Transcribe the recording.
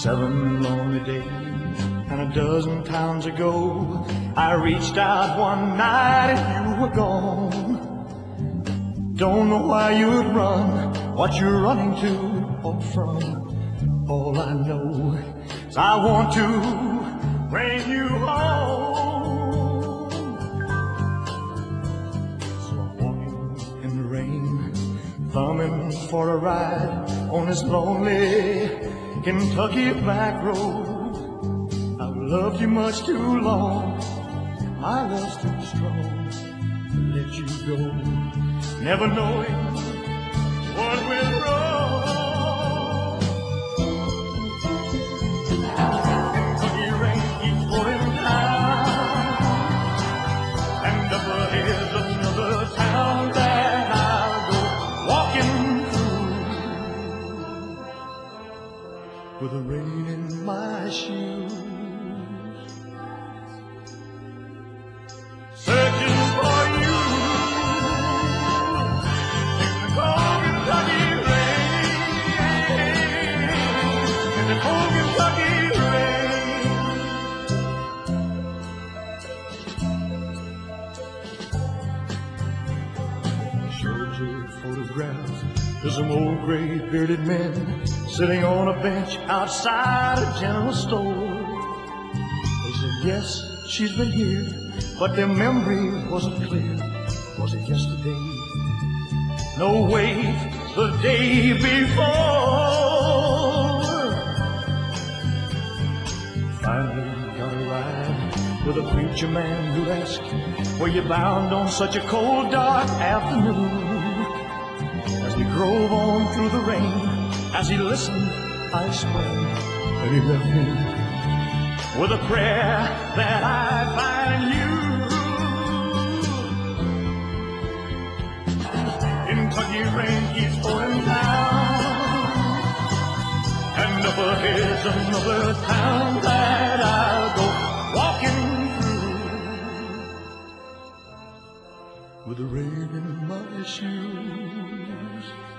7 lonely days and a dozen towns ago, I reached out one night and you were gone. Don't know why you'd run, what you're running to or from. All I know is I want to bring you home. So I'm walking in the rain, thumbing for a ride on this lonely Kentucky back road. I've loved you much too long, my love's too strong to let you go, never knowing what went wrong. Kentucky rain keeps pouring down, and up ahead's another town that I'll go walking through with the rain in my shoes. Searching for you in the cold Kentucky rain, in the cold Kentucky rain. Showed you photographs of some old gray bearded men sitting on a bench outside a general store. They said, yes, she's been here, but their memory wasn't clear. Was it yesterday? No, wait, the day before. Finally got a ride with a preacher man who asked, were you bound on such a cold, dark afternoon? As we drove on through the rain, as he listened, I explained that he left me with a prayer that I'd find you. Kentucky rain keeps pouring down, and up ahead's another town that I'll go walking through with the rain in my shoes.